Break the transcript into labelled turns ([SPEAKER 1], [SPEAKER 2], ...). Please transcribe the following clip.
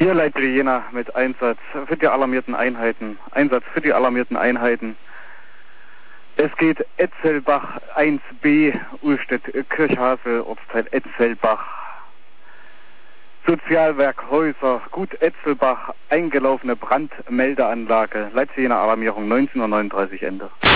[SPEAKER 1] Hier Leitbild Jena mit Einsatz für die alarmierten Einheiten. Es geht Etzelbach 1b, Uhlstedt, Kirchhasel, Ortsteil Etzelbach. Sozialwerk Häuser, Gut Etzelbach, eingelaufene Brandmeldeanlage. Leitbild Jena Alarmierung 19:39 Uhr Ende.